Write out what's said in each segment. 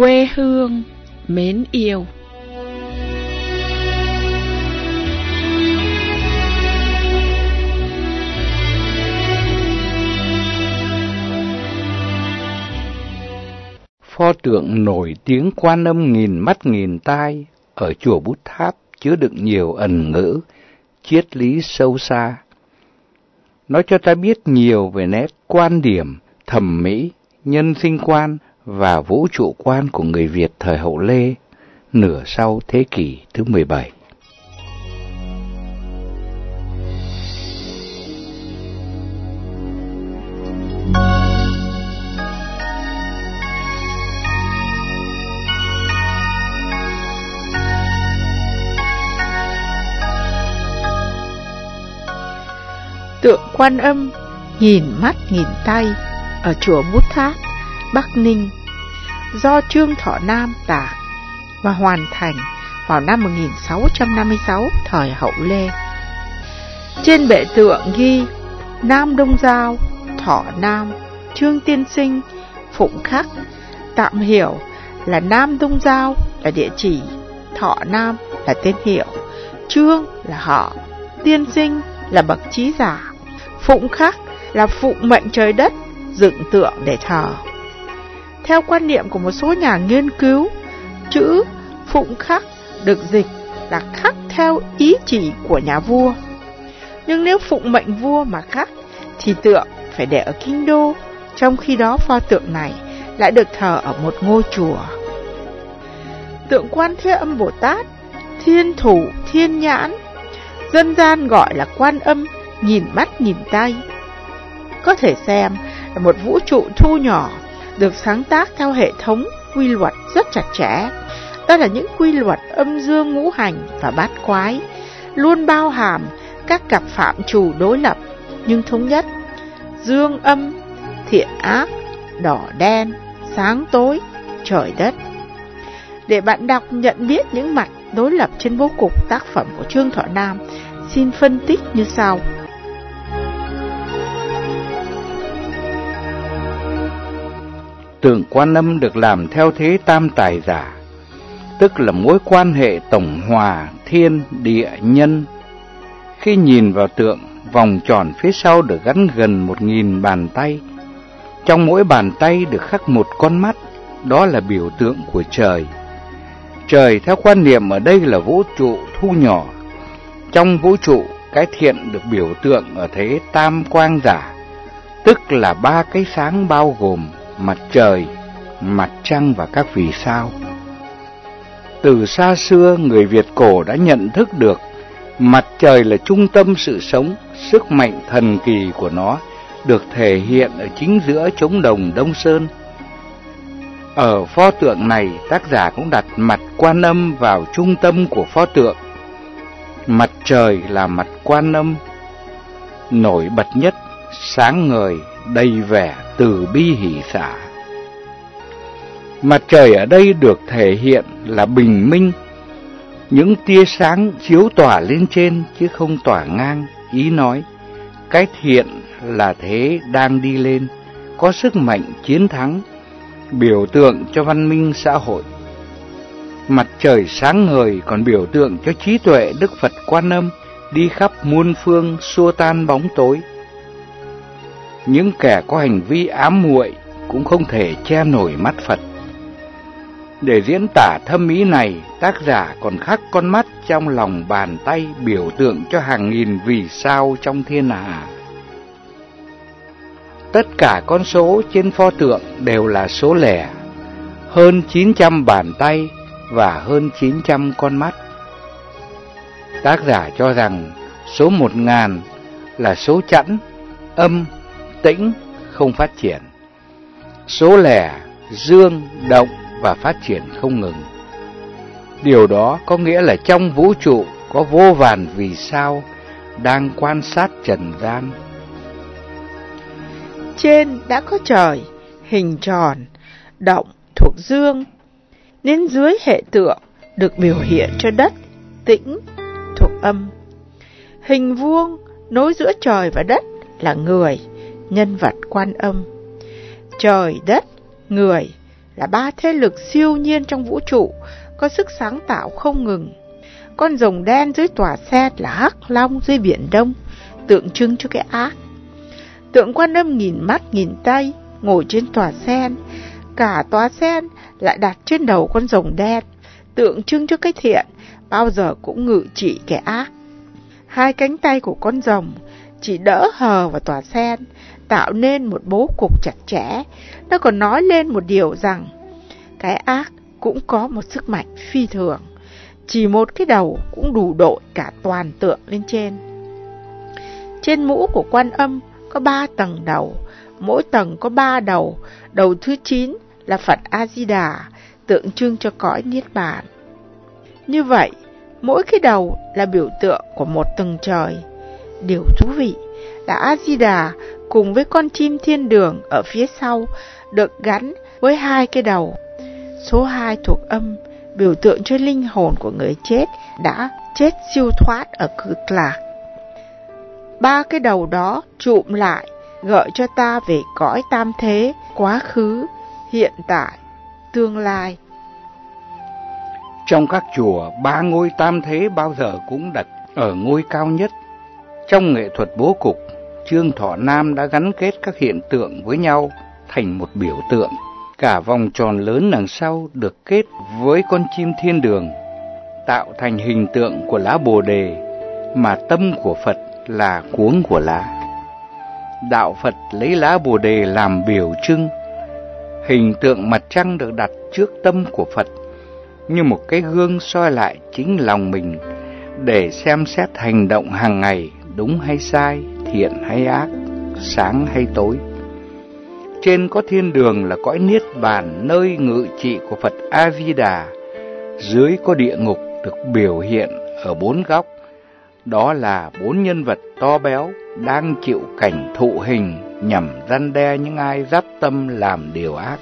Quê hương mến yêu. Pho tượng nổi tiếng Quan Âm nghìn mắt nghìn tai ở chùa Bút Tháp chứa đựng nhiều ẩn ngữ, triết lý sâu xa. Nó cho ta biết nhiều về nét quan điểm, thẩm mỹ, nhân sinh quan và vũ trụ quan của người Việt thời Hậu Lê, nửa sau thế kỷ thứ 17. Tượng Quan Âm nghìn mắt nghìn tay ở chùa Bút Tháp, Bắc Ninh, do Trương Thọ Nam tả và hoàn thành vào năm 1656 thời Hậu Lê. Trên bệ tượng ghi Nam Đông Giao, Thọ Nam, Trương Tiên Sinh, Phụng Khắc, tạm hiểu là Nam Đông Giao là địa chỉ, Thọ Nam là tên hiệu, Trương là họ, Tiên Sinh là bậc trí giả, Phụng Khắc là phụng mệnh trời đất, dựng tượng để thờ. Theo quan niệm của một số nhà nghiên cứu, chữ Phụng Khắc được dịch là khắc theo ý chỉ của nhà vua. Nhưng nếu phụng mệnh vua mà khắc thì tượng phải để ở kinh đô, trong khi đó pho tượng này lại được thờ ở một ngôi chùa. Tượng Quan Thế Âm Bồ Tát, thiên thủ thiên nhãn, dân gian gọi là Quan Âm nhìn mắt nhìn tay, có thể xem là một vũ trụ thu nhỏ được sáng tác theo hệ thống quy luật rất chặt chẽ. Đó là những quy luật âm dương ngũ hành và bát quái, luôn bao hàm các cặp phạm trù đối lập nhưng thống nhất: dương âm, thiện ác, đỏ đen, sáng tối, trời đất. Để bạn đọc nhận biết những mặt đối lập trên bố cục tác phẩm của Trương Thọ Nam, xin phân tích như sau. Tượng Quan Âm được làm theo thế tam tài giả, tức là mối quan hệ tổng hòa thiên, địa, nhân. Khi nhìn vào tượng, vòng tròn phía sau được gắn gần 1000 bàn tay. Trong mỗi bàn tay được khắc một con mắt, đó là biểu tượng của trời. Trời theo quan niệm ở đây là vũ trụ thu nhỏ. Trong vũ trụ, cái thiện được biểu tượng ở thế tam quang giả, tức là 3 cái sáng bao gồm mặt trời, mặt trăng và các vì sao. Từ xa xưa, người Việt cổ đã nhận thức được mặt trời là trung tâm sự sống, sức mạnh thần kỳ của nó được thể hiện ở chính giữa trống đồng Đông Sơn. Ở pho tượng này, tác giả cũng đặt mặt Quan Âm vào trung tâm của pho tượng. Mặt trời là mặt Quan Âm, nổi bật nhất, sáng ngời, đầy vẻ từ bi hỷ xả. Mặt trời ở đây được thể hiện là bình minh, những tia sáng chiếu tỏa lên trên chứ không tỏa ngang. Ý nói, cái thiện là thế đang đi lên, có sức mạnh chiến thắng, biểu tượng cho văn minh xã hội. Mặt trời sáng ngời còn biểu tượng cho trí tuệ Đức Phật Quan Âm đi khắp muôn phương xua tan bóng tối. Những kẻ có hành vi ám muội cũng không thể che nổi mắt Phật. Để diễn tả thâm ý này, tác giả còn khắc con mắt trong lòng bàn tay biểu tượng cho hàng nghìn vì sao trong thiên hà. Tất cả con số trên pho tượng đều là số lẻ, hơn 900 bàn tay và hơn 900 con mắt. Tác giả cho rằng số 1000 là số chẵn, âm, tĩnh, không phát triển. Số lẻ, dương, động và phát triển không ngừng. Điều đó có nghĩa là trong vũ trụ có vô vàn vì sao đang quan sát trần gian. Trên đã có trời, hình tròn, động thuộc dương, nên dưới hệ tượng được biểu hiện cho đất, tĩnh, thuộc âm. Hình vuông nối giữa trời và đất là người, nhân vật Quan Âm. Trời, đất, người là ba thế lực siêu nhiên trong vũ trụ, có sức sáng tạo không ngừng. Con rồng đen dưới tòa sen là hắc long dưới biển Đông, tượng trưng cho cái ác. Tượng Quan Âm nghìn mắt nghìn tay, ngồi trên tòa sen, cả tòa sen lại đặt trên đầu con rồng đen, tượng trưng cho cái thiện, bao giờ cũng ngự trị cái ác. Hai cánh tay của con rồng chỉ đỡ hờ vào tòa sen, tạo nên một bố cục chặt chẽ. Nó còn nói lên một điều rằng cái ác cũng có một sức mạnh phi thường, chỉ một cái đầu cũng đủ đội cả toàn tượng lên trên. Trên mũ của Quan Âm có 3 tầng đầu, mỗi tầng có 3 đầu. Đầu thứ 9 là Phật A-di-đà, tượng trưng cho cõi Niết Bàn. Như vậy, mỗi cái đầu là biểu tượng của một tầng trời. Điều thú vị là A-di-đà cùng với con chim thiên đường ở phía sau được gắn với 2 cái đầu. Số 2 thuộc âm, biểu tượng cho linh hồn của người chết đã chết siêu thoát ở Cực Lạc. 3 cái đầu đó trụm lại gợi cho ta về cõi tam thế, quá khứ, hiện tại, tương lai. Trong các chùa, 3 ngôi tam thế bao giờ cũng đặt ở ngôi cao nhất. Trong nghệ thuật bố cục, Trương Thọ Nam đã gắn kết các hiện tượng với nhau thành một biểu tượng. Cả vòng tròn lớn đằng sau được kết với con chim thiên đường, tạo thành hình tượng của lá Bồ Đề, mà tâm của Phật là cuống của lá. Đạo Phật lấy lá Bồ Đề làm biểu trưng. Hình tượng mặt trăng được đặt trước tâm của Phật như một cái gương soi lại chính lòng mình để xem xét hành động hàng ngày đúng hay sai, thiện hay ác, sáng hay tối. Trên có thiên đường là cõi Niết Bàn, nơi ngự trị của Phật A-di-đà. Dưới có địa ngục được biểu hiện ở 4 góc. Đó là 4 nhân vật to béo đang chịu cảnh thụ hình nhằm răn đe những ai dắp tâm làm điều ác.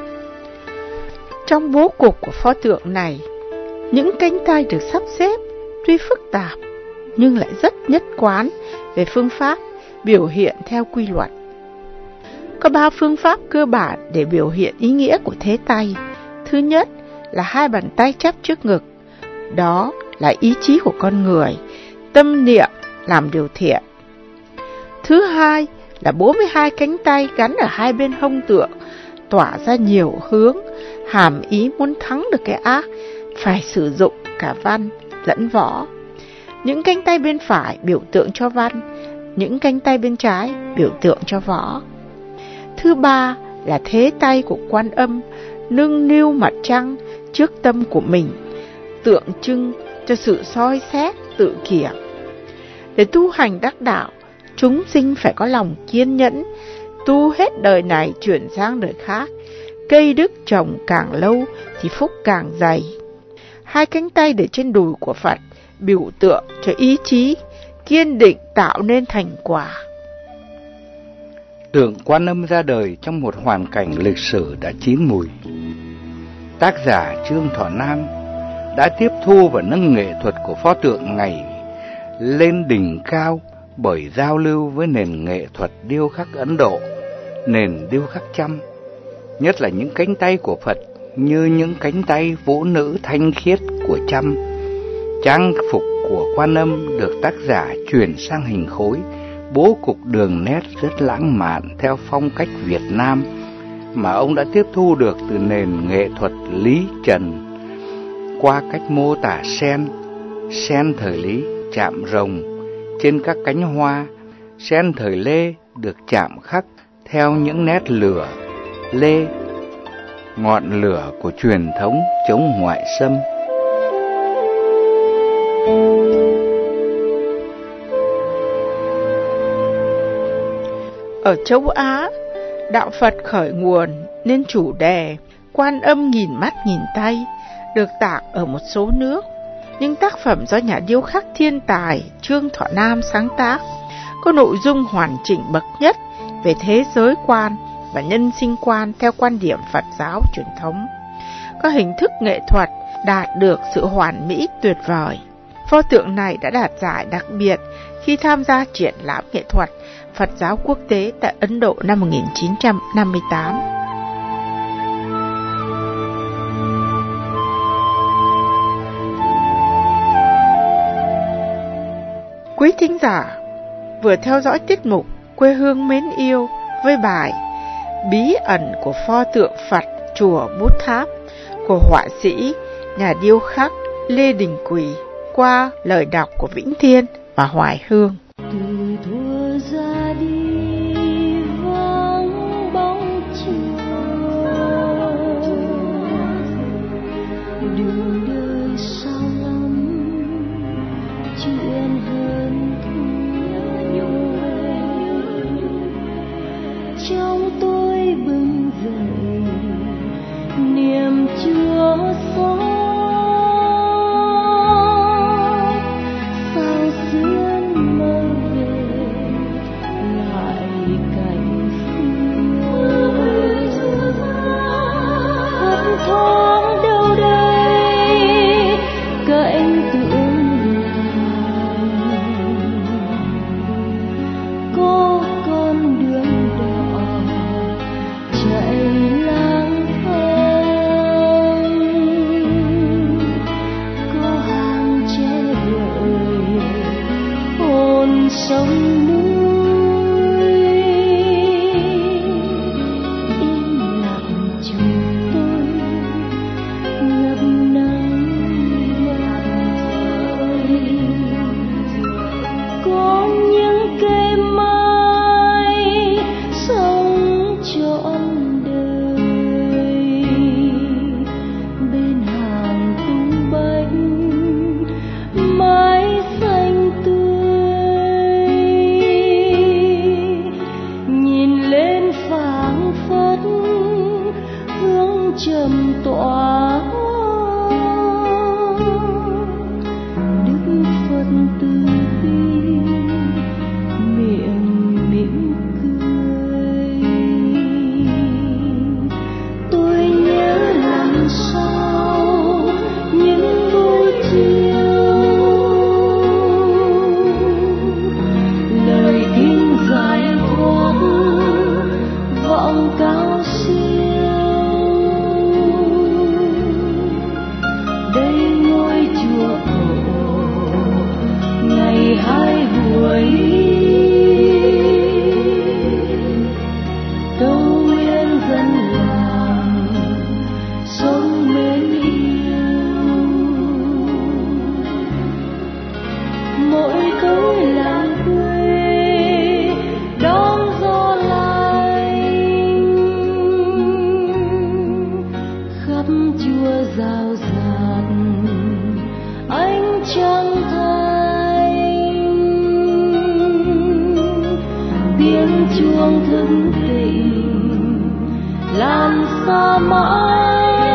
Trong bố cục của pho tượng này, những cánh tay được sắp xếp tuy phức tạp nhưng lại rất nhất quán về phương pháp biểu hiện theo quy luật. Có 3 phương pháp cơ bản để biểu hiện ý nghĩa của thế tay. Thứ nhất là 2 bàn tay chắp trước ngực, đó là ý chí của con người, tâm niệm làm điều thiện. Thứ hai là 42 cánh tay gắn ở 2 bên hông tượng, tỏa ra nhiều hướng, hàm ý muốn thắng được cái ác, phải sử dụng cả văn lẫn võ. Những cánh tay bên phải biểu tượng cho văn, những cánh tay bên trái biểu tượng cho võ. Thứ ba là thế tay của Quan Âm nâng niu mặt trăng trước tâm của mình, tượng trưng cho sự soi xét tự kiểm. Để tu hành đắc đạo, chúng sinh phải có lòng kiên nhẫn, tu hết đời này chuyển sang đời khác. Cây đức trồng càng lâu thì phúc càng dày. 2 cánh tay để trên đùi của Phật biểu tượng cho ý chí kiên định tạo nên thành quả. Tượng Quan Âm ra đời trong một hoàn cảnh lịch sử đã chín mùi. Tác giả Trương Thọ Nam đã tiếp thu và nâng nghệ thuật của pho tượng này lên đỉnh cao bởi giao lưu với nền nghệ thuật điêu khắc Ấn Độ, nền điêu khắc Chăm. Nhất là những cánh tay của Phật như những cánh tay vũ nữ thanh khiết của Chăm. Trang phục của Quan Âm được tác giả chuyển sang hình khối, bố cục đường nét rất lãng mạn theo phong cách Việt Nam mà ông đã tiếp thu được từ nền nghệ thuật Lý Trần qua cách mô tả sen thời Lý chạm rồng trên các cánh hoa, sen thời Lê được chạm khắc theo những nét lửa lê, ngọn lửa của truyền thống chống ngoại xâm. Ở châu Á, đạo Phật khởi nguồn nên chủ đề Quan Âm nghìn mắt nghìn tay được tạc ở một số nước. Những tác phẩm do nhà điêu khắc thiên tài Trương Thọ Nam sáng tác có nội dung hoàn chỉnh bậc nhất về thế giới quan và nhân sinh quan theo quan điểm Phật giáo truyền thống. Có hình thức nghệ thuật đạt được sự hoàn mỹ tuyệt vời. Pho tượng này đã đạt giải đặc biệt khi tham gia triển lãm nghệ thuật Phật giáo quốc tế tại Ấn Độ năm 1958. Quý thính giả vừa theo dõi tiết mục Quê hương mến yêu với bài Bí ẩn của pho tượng Phật chùa Bút Tháp của họa sĩ, nhà điêu khắc Lê Đình Quỳ qua lời đọc của Vĩnh Thiên và Hoài Hương. Từ thuở ra đi vắng bóng chiều, đường đời sao lắm chuyện hơn thua. Trong tôi bừng dậy niềm chưa xót. Trầm tỏa Đức Phật từ bi miệng mỉm cười. Tôi nhớ làm sao những buổi chiều, lời kinh giải thoát vọng cao siêu. Hai buổi tâu nguyên dân làng sống mến yêu. Mỗi tối làng quê đón gió lạnh, khắp chùa rào rạt ánh trăng tiếng chuông thức tỉnh làm xa mãi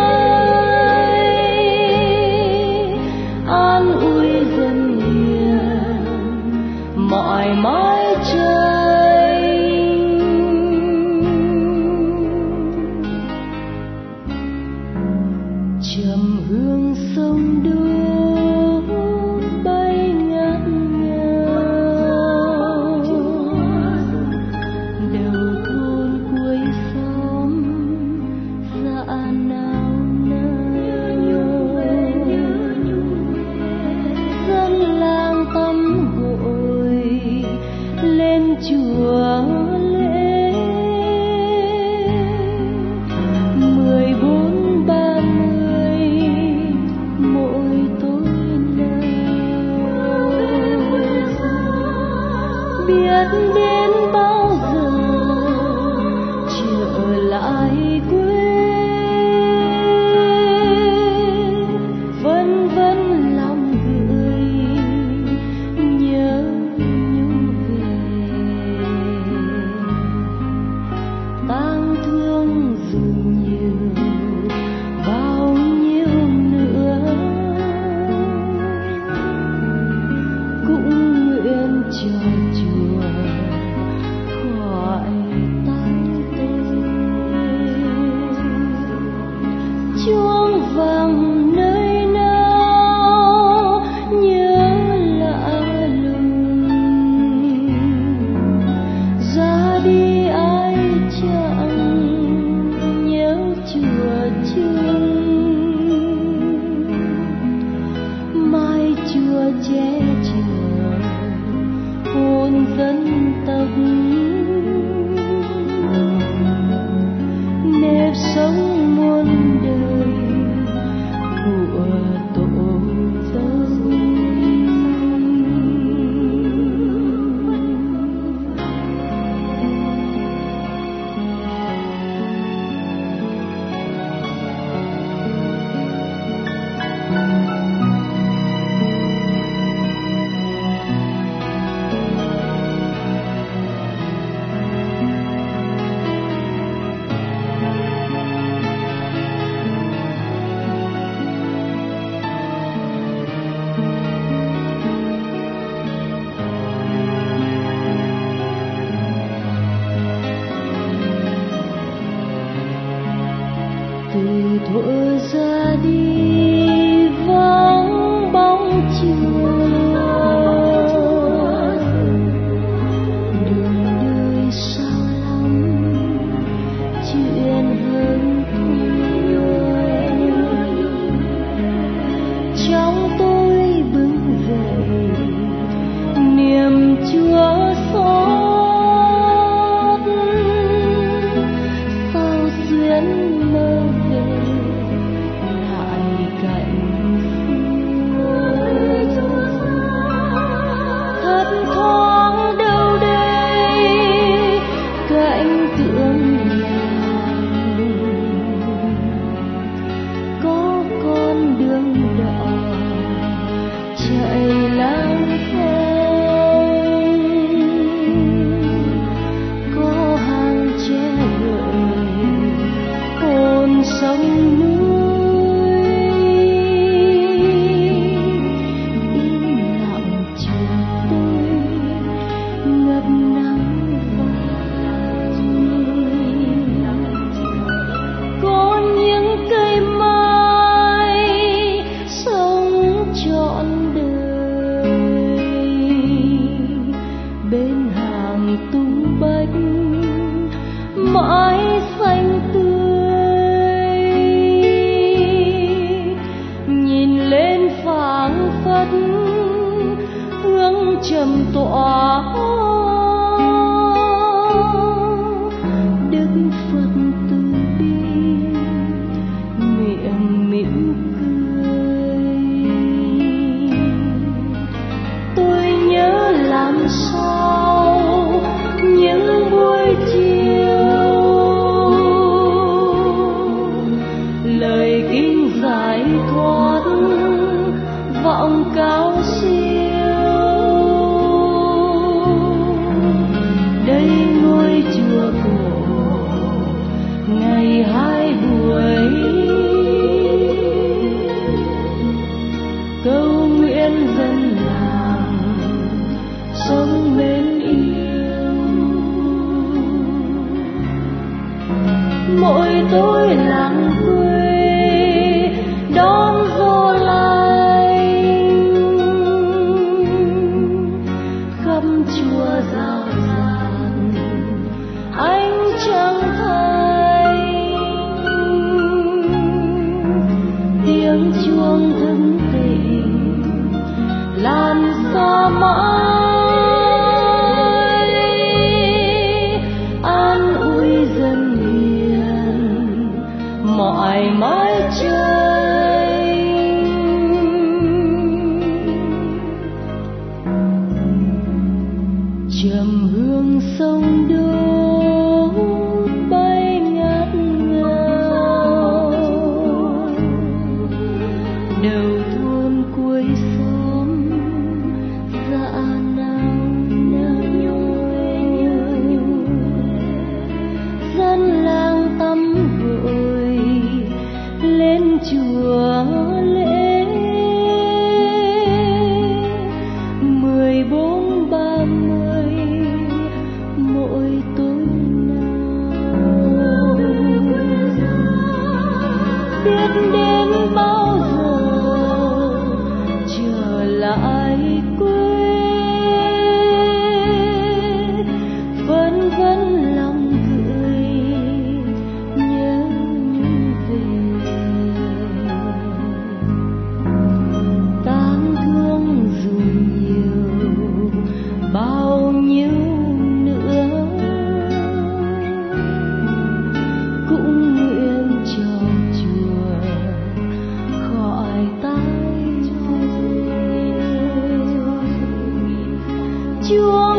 an ủi dân hiền mỏi mái trời. Trầm hương sông đô bay ngát ngào, đầu thôn cuối xóm dã nao nao. Dân làng tắm gội lên chùa lễ 14:30 mỗi tối nào. Biết đến bao giờ trở lại quê, vân vân lòng gửi nhớ nhung về. Tang thương dù nhiều bao nhiêu nữa cũng nguyện cho chùa tộc, nếp sống muôn đời của tổ dâu. Từ thuở ra đi vắng bóng chiều, đường đời sao lắm chuyện hơn thua. Trong tôi bừng dậy niềm chua xót, sao xuyên mơ mãi xanh tươi, nhìn lên phảng phất hương trầm tỏa. Đức Phật từ bi miệng mỉm cười, tôi nhớ làm sao những buổi chiều lời kinh giải thoát vọng cao siêu. Đây ngôi chùa cổ ngày hai buổi, câu nguyện dân làng sống mến yêu. Mỗi tối làng quê đón gió lạnh, khắp chùa rào rạt ánh trăng thanh, tiếng chuông thân tình lan xa mãi, an ủi dân hiền mỏi mãi chơi. Trầm hương sông đô bay ngát ngào, đầu thôn cuối xóm dã nao nao, dân làng tắm gội lên chùa lễ. 14:30 mỗi Chúa